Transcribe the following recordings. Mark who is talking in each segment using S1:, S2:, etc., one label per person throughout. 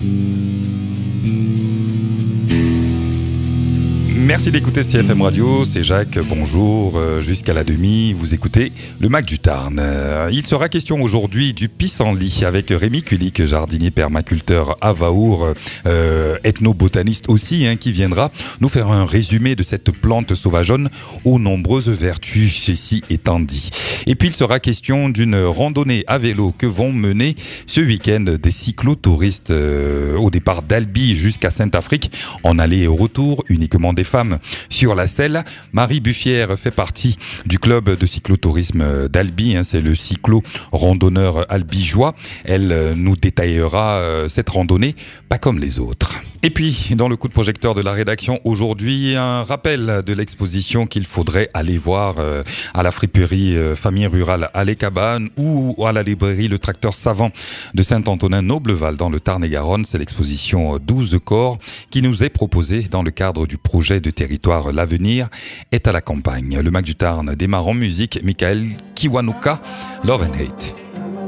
S1: Merci d'écouter CFM Radio, c'est Jacques, bonjour, jusqu'à la demi, vous écoutez le Mac du Tarn. Il sera question aujourd'hui du pissenlit avec Rémi Kulik, jardinier permaculteur à Vaour, ethnobotaniste aussi, qui viendra nous faire un résumé de cette plante sauvageonne aux nombreuses vertus, ceci étant dit. Et puis il sera question d'une randonnée à vélo que vont mener ce week-end des cyclotouristes au départ d'Albi jusqu'à Saint-Afrique, en aller et au retour, uniquement des femmes sur la selle. Marie Buffière fait partie du club de cyclotourisme d'Albi, c'est le cyclo-randonneur albigeois. Elle nous détaillera cette randonnée, pas comme les autres. Et puis, dans le coup de projecteur de la rédaction, aujourd'hui, un rappel de l'exposition qu'il faudrait aller voir à la friperie Famille Rurale à Les Cabanes ou à la librairie Le Tracteur Savant de Saint-Antonin-Nobleval dans le Tarn-et-Garonne. C'est l'exposition 12 corps qui nous est proposée dans le cadre du projet de territoire L'Avenir est à la campagne. Le Mac du Tarn démarre en musique, Michael Kiwanuka, Love and Hate.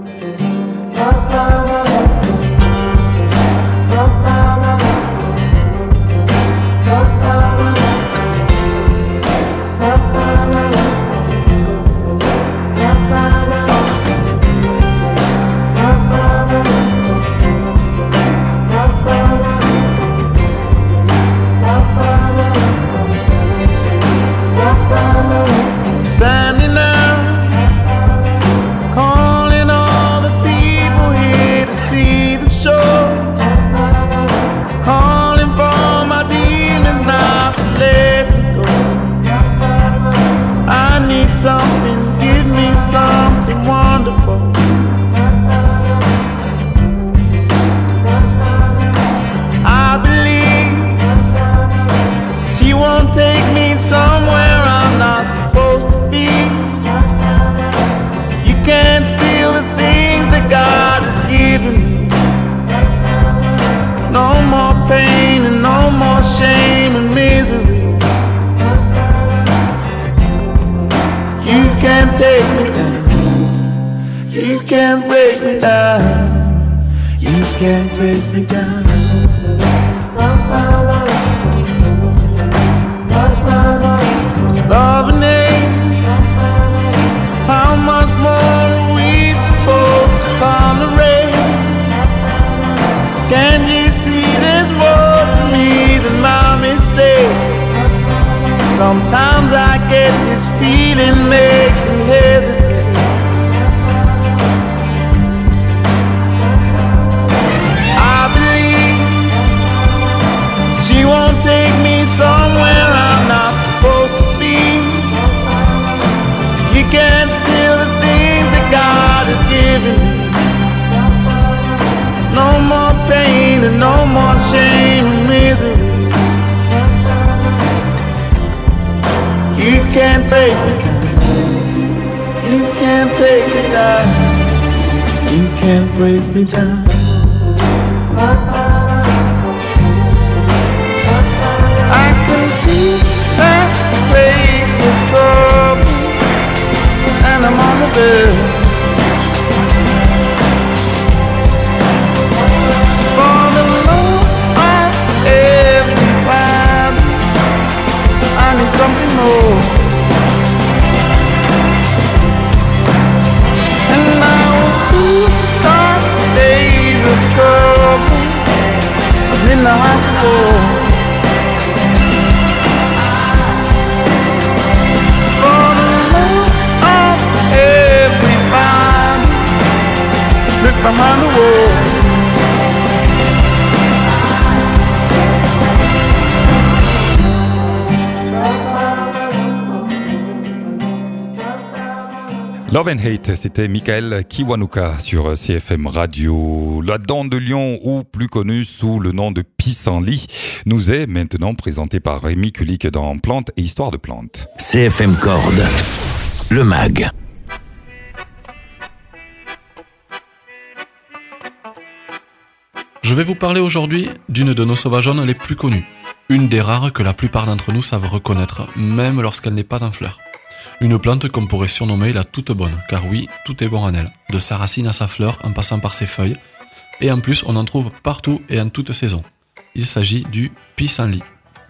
S2: Standing out, calling all the people here to see the show. Calling for my demons not to let me go. I need something, give me something wonderful. I believe she won't take me somewhere I'm not supposed to be. You can't steal the things that God has given me. No more pain and no more shame and misery. You can't take me down. You can't break me down. You can't take me down. Love and hate, how much more are we supposed to tolerate? Can't you see there's more to me than my mistake? Sometimes I get this feeling makes me hesitate. I believe she won't take me somewhere I'm not supposed to be. You can't steal the things that God has given me. No more pain and no more shame and misery. You can't take me down. You can't take me down. You can't break me down. I can see that place of trouble, and I'm on the verge. For the love of everybody, I need something more. And I will start days of trouble. I'm in the hospital. For the love of everybody, look behind the wall.
S1: Love and Hate, c'était Michael Kiwanuka sur CFM Radio. La Dent de Lion, ou plus connue sous le nom de pissenlit, nous est maintenant présenté par Rémi Kulik dans Plantes et Histoire de plantes.
S3: CFM Corde, le MAG.
S4: Je vais vous parler aujourd'hui d'une de nos sauvageonnes les plus connues. Une des rares que la plupart d'entre nous savent reconnaître, même lorsqu'elle n'est pas en fleurs. Une plante qu'on pourrait surnommer la toute bonne, car oui, tout est bon en elle. De sa racine à sa fleur, en passant par ses feuilles, et en plus on en trouve partout et en toute saison. Il s'agit du pissenlit.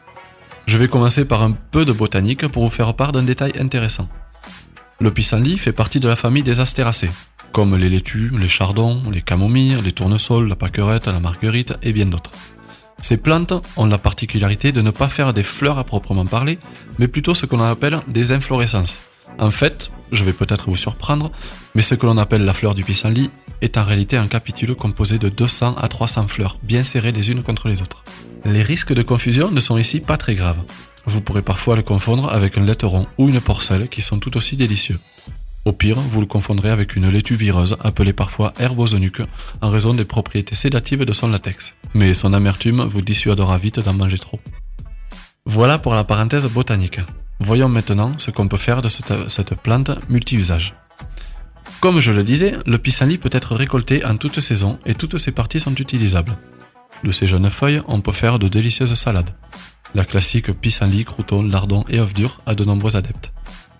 S4: Je vais commencer par un peu de botanique pour vous faire part d'un détail intéressant. Le pissenlit fait partie de la famille des astéracées, comme les laitues, les chardons, les camomilles, les tournesols, la pâquerette, la marguerite et bien d'autres. Ces plantes ont la particularité de ne pas faire des fleurs à proprement parler, mais plutôt ce que l'on appelle des inflorescences. En fait, je vais peut-être vous surprendre, mais ce que l'on appelle la fleur du pissenlit est en réalité un capitule composé de 200 à 300 fleurs, bien serrées les unes contre les autres. Les risques de confusion ne sont ici pas très graves. Vous pourrez parfois le confondre avec un laiteron ou une porcelle qui sont tout aussi délicieux. Au pire, vous le confondrez avec une laitue vireuse, appelée parfois herbe aux eunuques, en raison des propriétés sédatives de son latex. Mais son amertume vous dissuadera vite d'en manger trop. Voilà pour la parenthèse botanique. Voyons maintenant ce qu'on peut faire de cette plante multi-usage. Comme je le disais, le pissenlit peut être récolté en toute saison et toutes ses parties sont utilisables. De ses jeunes feuilles, on peut faire de délicieuses salades. La classique pissenlit, croûtons, lardons et œufs durs a de nombreux adeptes.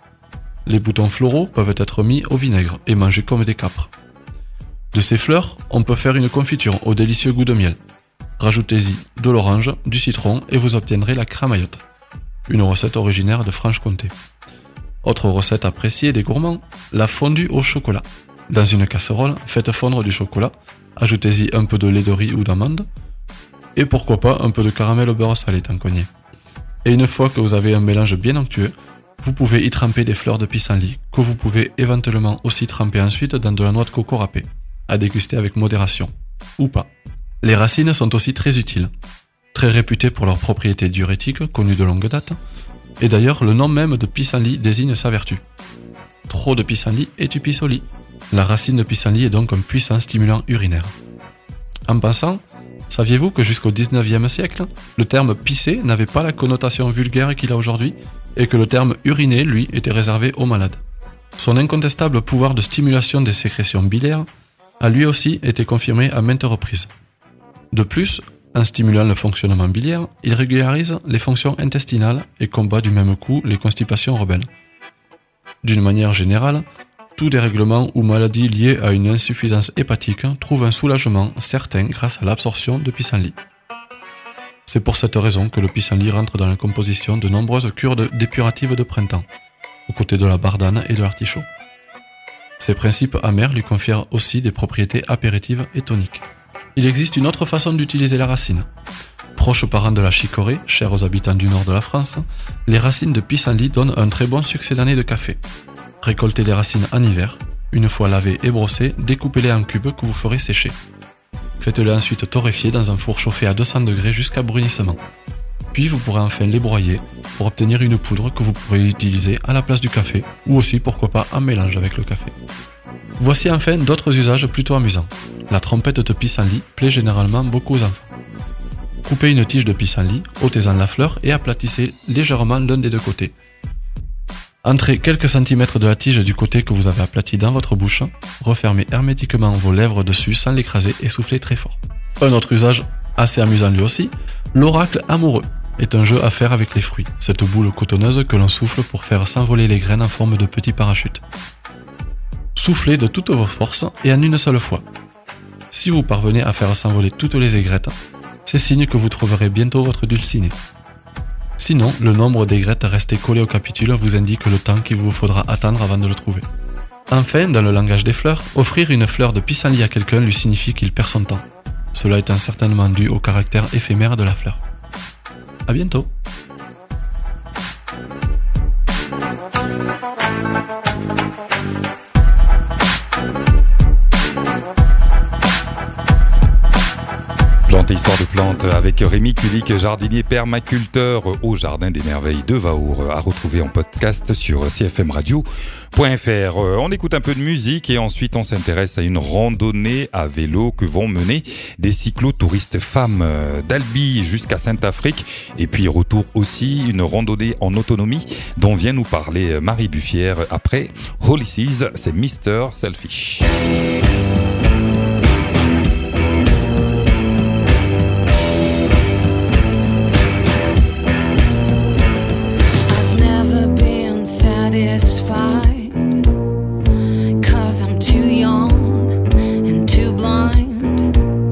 S4: Les boutons floraux peuvent être mis au vinaigre et mangés comme des capres. De ces fleurs, on peut faire une confiture au délicieux goût de miel. Rajoutez-y de l'orange, du citron et vous obtiendrez la cramaillotte, une recette originaire de Franche-Comté. Autre recette appréciée des gourmands, la fondue au chocolat. Dans une casserole, faites fondre du chocolat, ajoutez-y un peu de lait de riz ou d'amande, et pourquoi pas un peu de caramel au beurre salé tant qu'on y est. Et une fois que vous avez un mélange bien onctueux, vous pouvez y tremper des fleurs de pissenlit, que vous pouvez éventuellement aussi tremper ensuite dans de la noix de coco râpée, à déguster avec modération, ou pas. Les racines sont aussi très utiles, très réputées pour leurs propriétés diurétiques, connues de longue date, et d'ailleurs le nom même de pissenlit désigne sa vertu. Trop de pissenlit et tu pisses au lit. La racine de pissenlit est donc un puissant stimulant urinaire. En passant, saviez-vous que jusqu'au 19e siècle, le terme pisser n'avait pas la connotation vulgaire qu'il a aujourd'hui, et que le terme uriner, lui, était réservé aux malades. Son incontestable pouvoir de stimulation des sécrétions biliaires a lui aussi été confirmé à maintes reprises. De plus, en stimulant le fonctionnement biliaire, il régularise les fonctions intestinales et combat du même coup les constipations rebelles. D'une manière générale, tout dérèglement ou maladie liée à une insuffisance hépatique trouve un soulagement certain grâce à l'absorption de pissenlit. C'est pour cette raison que le pissenlit rentre dans la composition de nombreuses cures dépuratives de printemps, aux côtés de la bardane et de l'artichaut. Ces principes amers lui confèrent aussi des propriétés apéritives et toniques. Il existe une autre façon d'utiliser la racine. Proche parent de la chicorée, chère aux habitants du nord de la France, les racines de pissenlit donnent un très bon succédané de café. Récoltez les racines en hiver, une fois lavées et brossées, découpez-les en cubes que vous ferez sécher. Faites-les ensuite torréfier dans un four chauffé à 200 degrés jusqu'à brunissement. Puis vous pourrez enfin les broyer pour obtenir une poudre que vous pourrez utiliser à la place du café ou aussi pourquoi pas en mélange avec le café. Voici enfin d'autres usages plutôt amusants. La trompette de pissenlit plaît généralement beaucoup aux enfants. Coupez une tige de pissenlit, ôtez-en la fleur et aplatissez légèrement l'un des deux côtés. Entrez quelques centimètres de la tige du côté que vous avez aplati dans votre bouche, refermez hermétiquement vos lèvres dessus sans l'écraser et soufflez très fort. Un autre usage assez amusant lui aussi, l'oracle amoureux est un jeu à faire avec les fruits, cette boule cotonneuse que l'on souffle pour faire s'envoler les graines en forme de petits parachutes. Soufflez de toutes vos forces et en une seule fois. Si vous parvenez à faire s'envoler toutes les aigrettes, c'est signe que vous trouverez bientôt votre dulciné. Sinon, le nombre d'aigrettes restées collées au capitule vous indique le temps qu'il vous faudra attendre avant de le trouver. Enfin, dans le langage des fleurs, offrir une fleur de pissenlit à quelqu'un lui signifie qu'il perd son temps. Cela étant certainement dû au caractère éphémère de la fleur. À bientôt.
S1: Plante et histoire de plantes avec Rémi Kulik, jardinier permaculteur au Jardin des Merveilles de Vaour, à retrouver en podcast sur cfmradio.fr. On écoute un peu de musique et ensuite on s'intéresse à une randonnée à vélo que vont mener des cyclotouristes femmes d'Albi jusqu'à Saint-Afrique. Et puis retour aussi une randonnée en autonomie dont vient nous parler Marie Buffière après Holy Seas, c'est Mr. Selfish.
S5: Cause I'm too young and too blind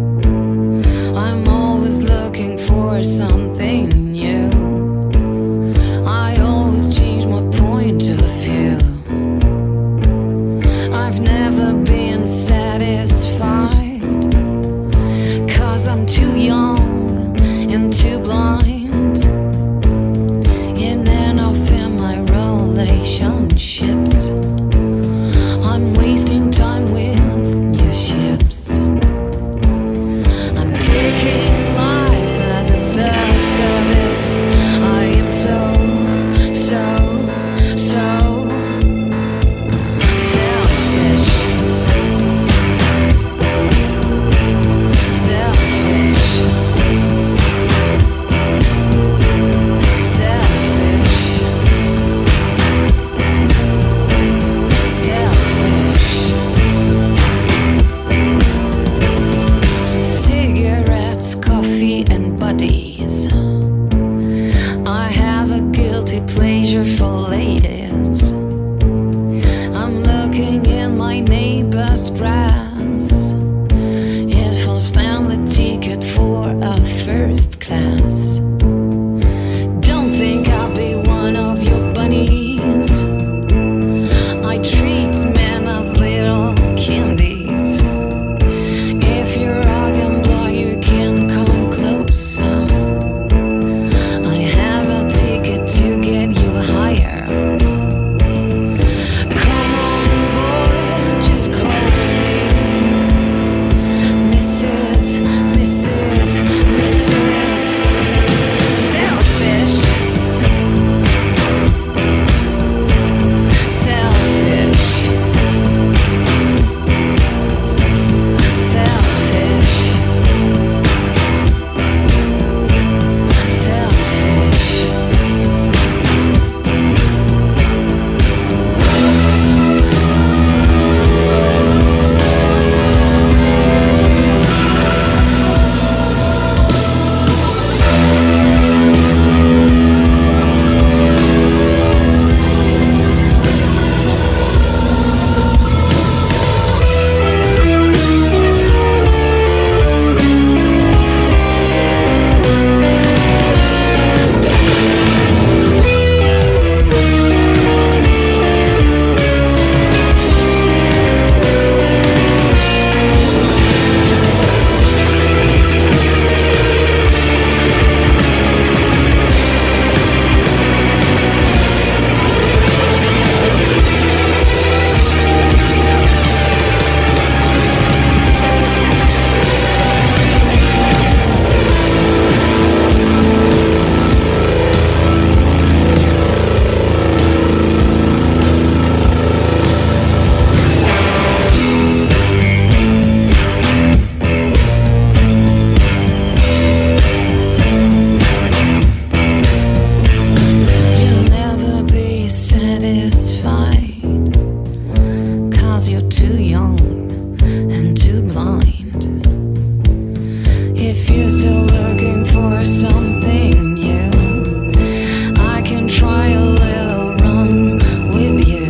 S5: mind. If you're still looking for something new, I can try a little run with you.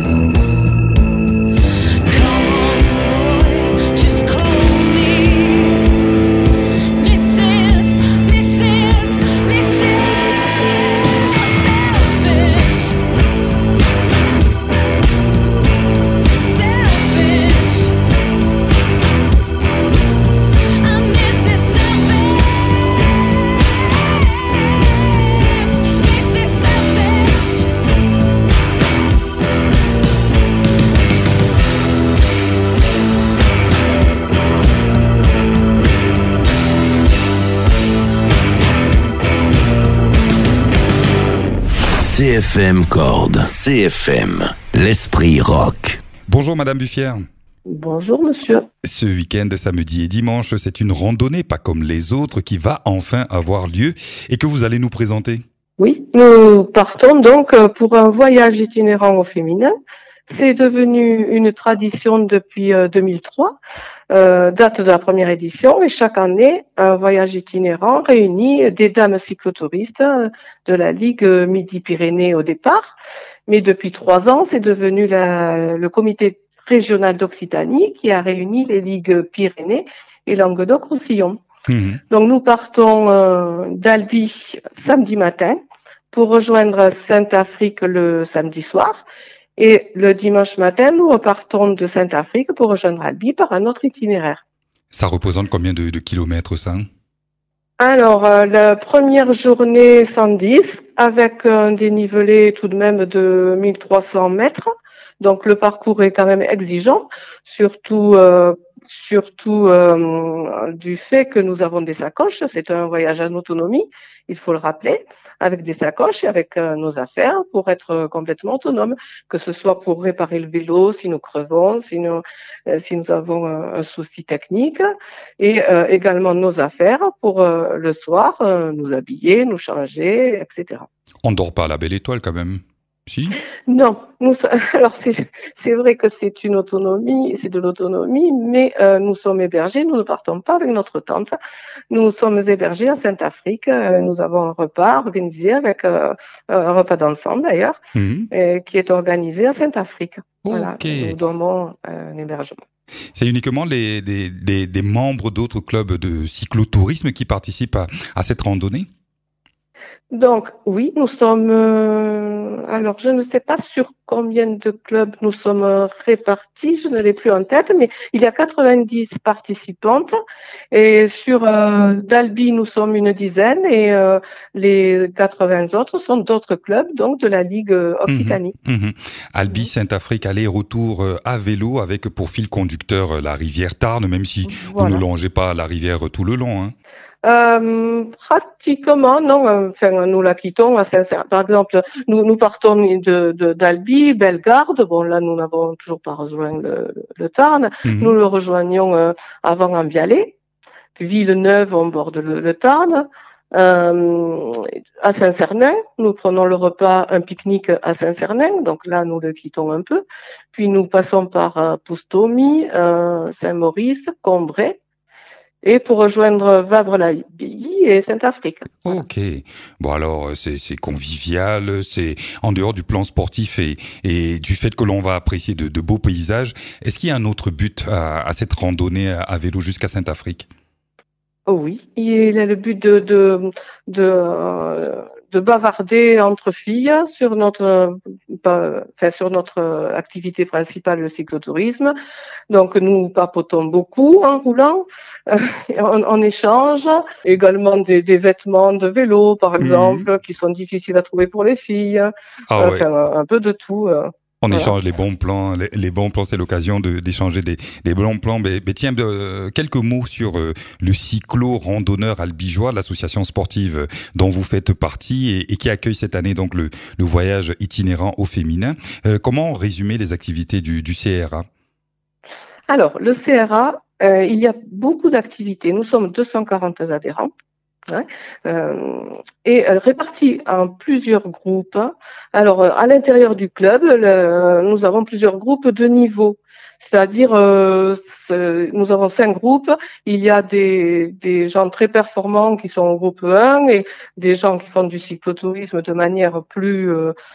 S5: Come on, boy, just call me Mrs. Selfish. I'm Mrs. Selfish. Mrs. Selfish.
S3: CFM Corde. CFM. L'esprit rock.
S1: Bonjour Madame Buffière.
S6: Bonjour monsieur.
S1: Ce week-end, samedi et dimanche, c'est une randonnée pas comme les autres qui va enfin avoir lieu et que vous allez nous présenter.
S6: Oui, nous partons donc pour un voyage itinérant au féminin. C'est devenu une tradition depuis 2003, date de la première édition, et chaque année, un voyage itinérant réunit des dames cyclotouristes de la Ligue Midi-Pyrénées au départ, mais depuis 3 ans, c'est devenu le comité régional d'Occitanie qui a réuni les ligues Pyrénées et Languedoc-Roussillon. Donc nous partons d'Albi samedi matin pour rejoindre Saint-Afrique le samedi soir. Et le dimanche matin, nous repartons de Saint-Afrique pour rejoindre Albi par un autre itinéraire.
S1: Ça représente combien de kilomètres ça ?
S6: Alors, la première journée 110 avec un dénivelé tout de même de 1300 mètres. Donc le parcours est quand même exigeant, surtout du fait que nous avons des sacoches. C'est un voyage en autonomie, il faut le rappeler, avec des sacoches et avec nos affaires pour être complètement autonome, que ce soit pour réparer le vélo si nous crevons, si nous avons un souci technique, et également nos affaires pour le soir nous habiller, nous changer, etc.
S1: On dort pas à la Belle Étoile quand même ? Si ?
S6: Non, alors c'est vrai que c'est de l'autonomie, mais nous sommes hébergés, nous ne partons pas avec notre tente. Nous sommes hébergés à Saint-Afrique. Nous avons un repas organisé avec un repas d'ensemble d'ailleurs, qui est organisé à Saint-Afrique. Voilà, nous dormons un hébergement.
S1: C'est uniquement des membres d'autres clubs de cyclotourisme qui participent à cette randonnée ?
S6: Donc, oui, nous sommes... alors, je ne sais pas sur combien de clubs nous sommes répartis, je ne l'ai plus en tête, mais il y a 90 participantes. Et sur d'Albi, nous sommes une dizaine et les 80 autres sont d'autres clubs, donc de la Ligue Occitanie.
S1: Albi, Saint-Afrique, aller-retour à vélo avec pour fil conducteur la rivière Tarn, même si vous ne longez pas la rivière tout le long, hein.
S6: Pratiquement, non. Enfin, nous la quittons à Saint-Cernin. Par exemple, nous partons d'Albi, Bellegarde. Bon, là, nous n'avons toujours pas rejoint le Tarn. Nous le rejoignons avant Ambialet. Puis Villeneuve, on borde le Tarn. À Saint-Cernin, nous prenons le repas, un pique-nique à Saint-Cernin. Donc là, nous le quittons un peu. Puis nous passons par Poustomy, Saint-Maurice, Combray. Et pour rejoindre Vabre-l'Abbaye et Saint-Afrique. Voilà.
S1: Ok. Bon alors, c'est convivial, c'est en dehors du plan sportif et du fait que l'on va apprécier de beaux paysages. Est-ce qu'il y a un autre but à cette randonnée à vélo jusqu'à Saint-Afrique ?
S6: Oh oui, il a le but de bavarder entre filles sur notre activité principale, le cyclotourisme. Donc nous papotons beaucoup en roulant, on échange également des vêtements de vélo par exemple qui sont difficiles à trouver pour les filles. Un peu de tout.
S1: On échange les bons plans. Les bons plans, c'est l'occasion d'échanger des bons plans. Mais tiens, quelques mots sur le cyclo-randonneur albigeois, l'association sportive dont vous faites partie et qui accueille cette année donc le voyage itinérant au féminin. Comment résumer les activités du CRA ?
S6: Alors, le CRA, il y a beaucoup d'activités. Nous sommes 240 adhérents. hein, répartis en plusieurs groupes. Alors, à l'intérieur du club, nous avons plusieurs groupes de niveau. C'est-à-dire, nous avons 5 groupes. Il y a des gens très performants qui sont au groupe 1 et des gens qui font du cyclotourisme de manière plus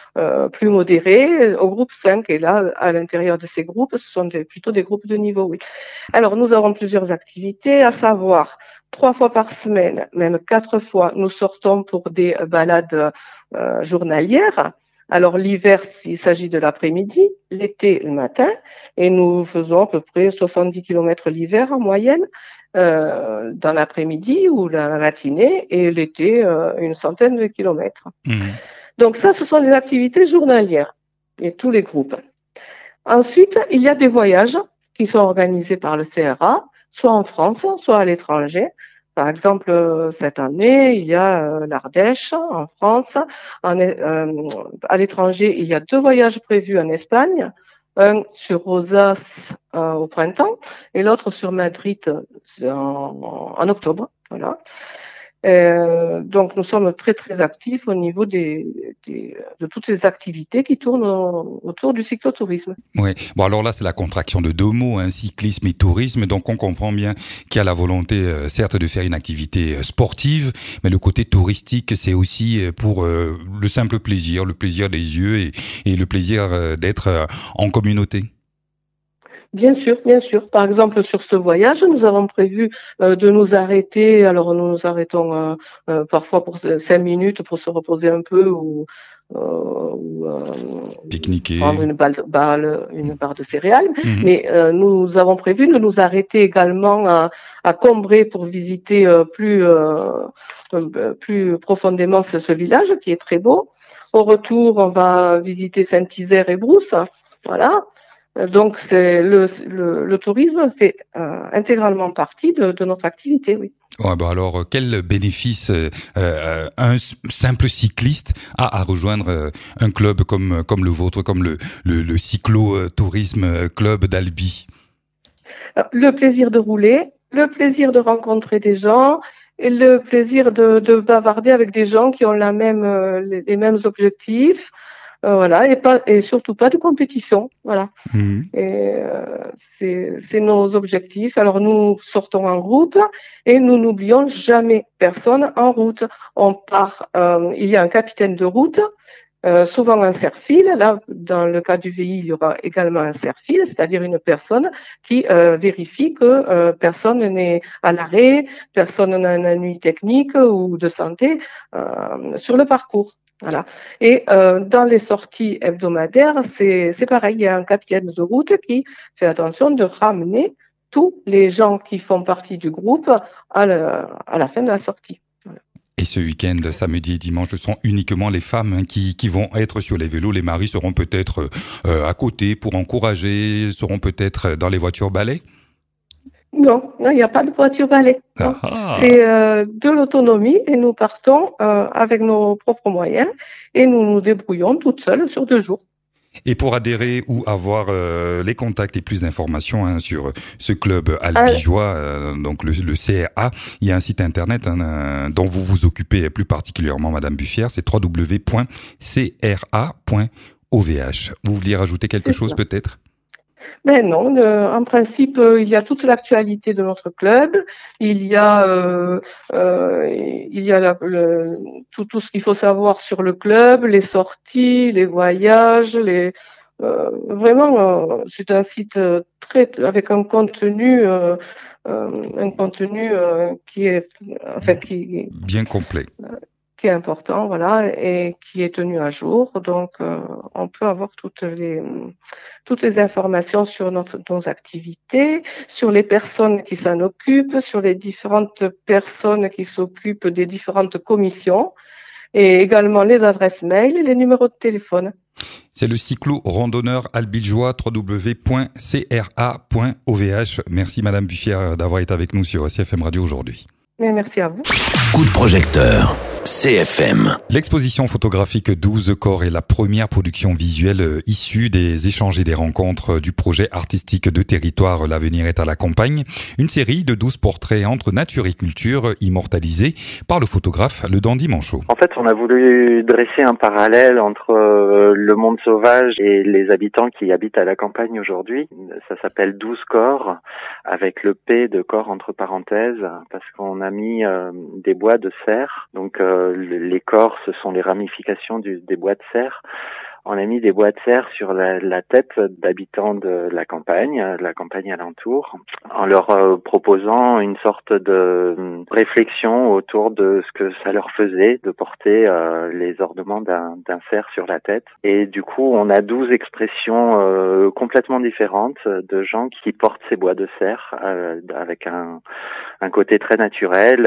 S6: modérée au groupe 5. Et là, à l'intérieur de ces groupes, ce sont plutôt des groupes de niveau, oui. Alors, nous avons plusieurs activités, à savoir 3 fois par semaine, même 4 fois, nous sortons pour des balades journalières. Alors l'hiver, il s'agit de l'après-midi, l'été le matin, et nous faisons à peu près 70 km l'hiver en moyenne, dans l'après-midi ou la matinée, et l'été, une centaine de kilomètres. Donc ça, ce sont les activités journalières, et tous les groupes. Ensuite, il y a des voyages qui sont organisés par le CRA, soit en France, soit à l'étranger. Par exemple, cette année, il y a l'Ardèche en France. À l'étranger, il y a 2 voyages prévus en Espagne. Un sur Rosas au printemps et l'autre sur Madrid en octobre. Voilà. Donc, nous sommes très, très actifs au niveau de toutes les activités qui tournent autour du cyclotourisme.
S1: Oui. Bon, alors là, c'est la contraction de 2 mots, hein, cyclisme et tourisme. Donc, on comprend bien qu'il y a la volonté, certes, de faire une activité sportive, mais le côté touristique, c'est aussi pour le simple plaisir, le plaisir des yeux et le plaisir d'être en communauté.
S6: Bien sûr, bien sûr. Par exemple, sur ce voyage, nous avons prévu de nous arrêter. Alors, nous nous arrêtons parfois pour 5 minutes pour se reposer un peu ou
S1: pique-niquer,
S6: prendre une barre de céréales. Mais nous avons prévu de nous arrêter également à Combray pour visiter plus profondément ce village qui est très beau. Au retour, on va visiter Saint-Isère et Brousse. Voilà. Donc, le tourisme fait intégralement partie de notre activité, oui.
S1: Ouais, bah alors, quel bénéfice un simple cycliste a à rejoindre un club comme le vôtre, comme le cyclo-tourisme club d'Albi?
S6: Le plaisir de rouler, le plaisir de rencontrer des gens, et le plaisir de bavarder avec des gens qui ont les mêmes objectifs. Voilà, et surtout pas de compétition, voilà. Et c'est nos objectifs. Alors nous sortons en groupe et nous n'oublions jamais personne en route. On part, il y a un capitaine de route, souvent un serre-fil. Là, dans le cas du VI, il y aura également un serre-fil, c'est-à-dire une personne qui vérifie que personne n'est à l'arrêt, personne n'a un ennui technique ou de santé sur le parcours. Voilà. Et dans les sorties hebdomadaires, c'est pareil. Il y a un capitaine de route qui fait attention de ramener tous les gens qui font partie du groupe à la fin de la sortie. Voilà.
S1: Et ce week-end, samedi et dimanche, ce sont uniquement les femmes qui vont être sur les vélos. Les maris seront peut-être à côté pour encourager, seront peut-être dans les voitures balais?
S6: Non, il n'y a pas de voiture balai. C'est de l'autonomie et nous partons avec nos propres moyens et nous nous débrouillons toutes seules sur 2 jours.
S1: Et pour adhérer ou avoir les contacts et plus d'informations sur ce club albigeois, donc le CRA, il y a un site internet dont vous vous occupez plus particulièrement, Madame Buffière, c'est www.cra.ovh. Vous vouliez rajouter quelque chose peut-être?
S6: Ben non, en principe, il y a toute l'actualité de notre club. Il y a tout ce qu'il faut savoir sur le club, les sorties, les voyages, vraiment, c'est un site avec un contenu qui est
S1: bien complet.
S6: Qui est important, voilà, et qui est tenu à jour. Donc, on peut avoir toutes les informations sur nos activités, sur les personnes qui s'en occupent, sur les différentes personnes qui s'occupent des différentes commissions, et également les adresses mail et les numéros de téléphone.
S1: C'est le cyclo-randonneur albigeois, www.cra.ovh. Merci Madame Buffière d'avoir été avec nous sur CFM Radio aujourd'hui.
S6: Merci à vous.
S3: Coup de projecteur. CFM.
S1: L'exposition photographique 12 corps est la première production visuelle issue des échanges et des rencontres du projet artistique de territoire L'avenir est à la campagne. Une série de 12 portraits entre nature et culture immortalisés par le photographe Le Dandy Manchot.
S7: En fait, on a voulu dresser un parallèle entre le monde sauvage et les habitants qui habitent à la campagne aujourd'hui. Ça s'appelle 12 corps, avec le P de corps entre parenthèses, parce qu'on a mis des bois de serre. Donc les corps, ce sont les ramifications des bois de serre. On a mis des bois de serre sur la tête d'habitants de la campagne alentour, en leur proposant une sorte de réflexion autour de ce que ça leur faisait de porter les ornements d'un cerf sur la tête. Et du coup, on a 12 expressions complètement différentes de gens qui portent ces bois de serre avec un côté très naturel.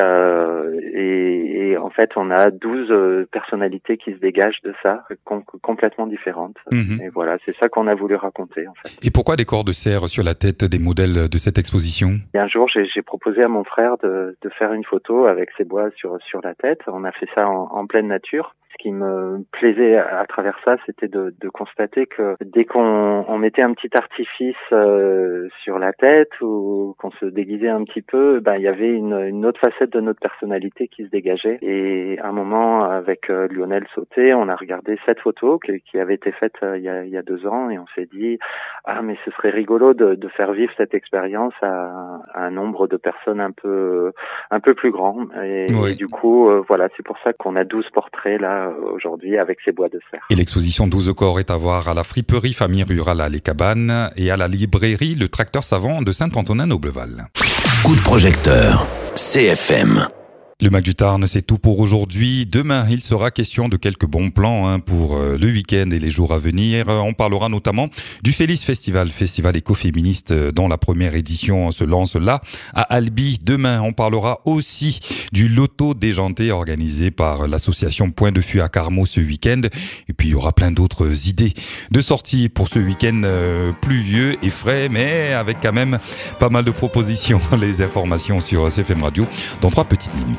S7: Et en fait, on a 12 personnalités qui se dégagent de ça, complètement différentes. Et voilà, c'est ça qu'on a voulu raconter en fait.
S1: Et pourquoi des corps de cerf sur la tête des modèles de cette exposition ?
S7: Et un jour, j'ai proposé à mon frère de faire une photo avec ces bois sur la tête. On a fait ça en pleine nature. Ce qui me plaisait à travers ça, c'était de constater que dès qu'on mettait un petit artifice sur la tête ou qu'on se déguisait un petit peu, il y avait une autre facette de notre personnalité qui se dégageait. Et à un moment, avec Lionel Sauté, on a regardé cette photo qui avait été faite il y a 2 ans et on s'est dit mais ce serait rigolo de faire vivre cette expérience à un nombre de personnes un peu plus grand. Et du coup, voilà, c'est pour ça qu'on a 12 portraits là aujourd'hui avec ces bois de serre.
S1: Et l'exposition 12 corps est à voir à la friperie Famille Rurale à Les Cabanes et à la librairie Le Tracteur Savant de Saint-Antonin-Noble-Val.
S3: Coup de projecteur. CFM.
S1: Le Mac du Tarn, c'est tout pour aujourd'hui. Demain, il sera question de quelques bons plans pour le week-end et les jours à venir. On parlera notamment du Félix Festival écoféministe dont la première édition se lance là, à Albi. Demain, on parlera aussi du loto déjanté organisé par l'association Point de Fût à Carmaux ce week-end. Et puis, il y aura plein d'autres idées de sortie pour ce week-end pluvieux et frais, mais avec quand même pas mal de propositions. Les informations sur CFM Radio dans 3 petites minutes.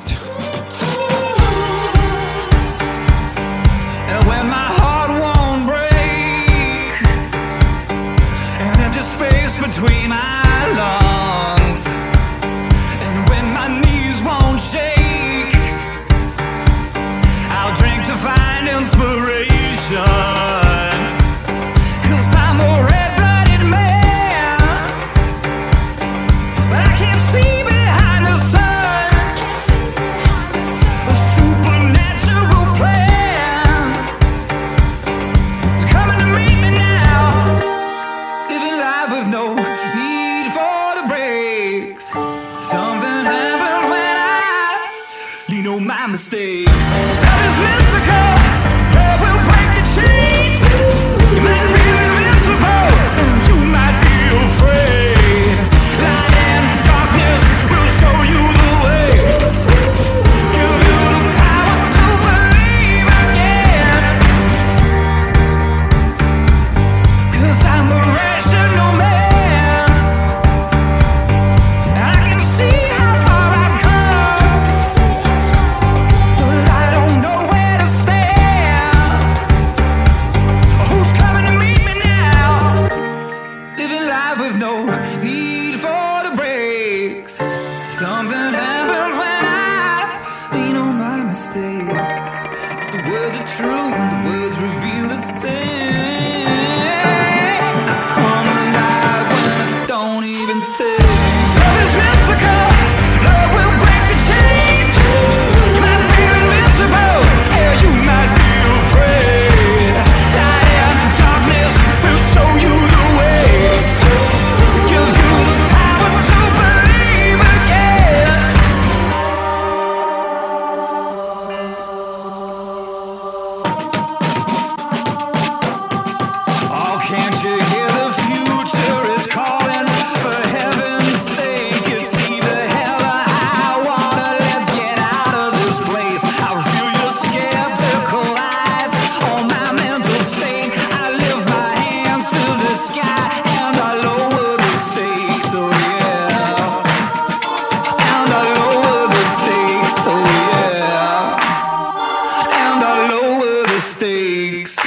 S2: And when my heart won't break, and empty space between my lungs, and when my knees won't shake, I'll drink to find inspiration. 'Cause I'm a red-blooded man, but I can't see behind the sun. Mistakes. Love is mystical. Love will break the chains. You might feel invincible. You might be afraid. Light and darkness will show you the way. Give you the power to believe again. 'Cause I'm a rational man. I can see how far I've come. I don't know where to stand. Who's coming to meet me now? Living life with no need for the breaks. Something happens when I lean on my mistakes. If the words are true and the words reveal the same, I come alive when I don't even think. Love is mystical. Love will break the chains. You might feel invincible. Yeah, you might be afraid. Light and darkness will show you the way. Give you the power to believe again.
S8: mistakes.